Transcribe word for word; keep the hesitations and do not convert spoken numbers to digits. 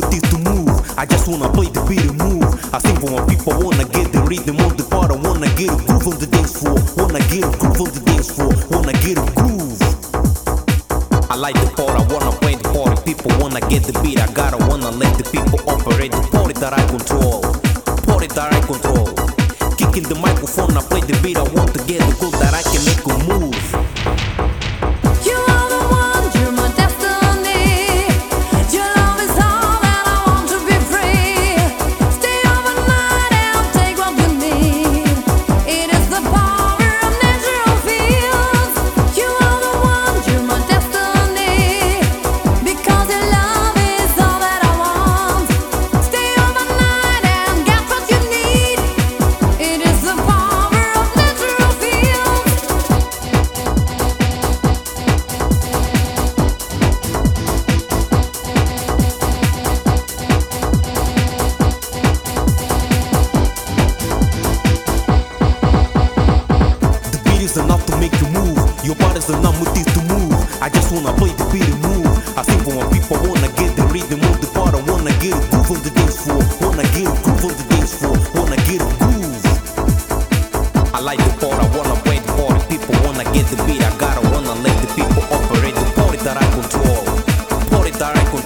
with this to move. I just wanna play the beat and move. I sing for my people, wanna get the rhythm of the part. I wanna get a groove on the dance floor. Wanna get a groove on the dance floor. Wanna get a groove. I like the part, I wanna play the party. People wanna get the beat, I gotta wanna let the people operate the party that I control. Party that I control. Kicking the microphone, I play the beat. I want to get the goal that I can make a move. Enough to make you move. Your body's enough with this to move. I just wanna play the beat and move. I sing for my people, wanna get the rhythm of the part. I wanna get a groove on the dance floor. Wanna get a groove on the dance floor. Wanna get a groove. I like the part, I wanna play the party. People wanna get the beat. I gotta wanna let the people operate the party that I control. Party that I control.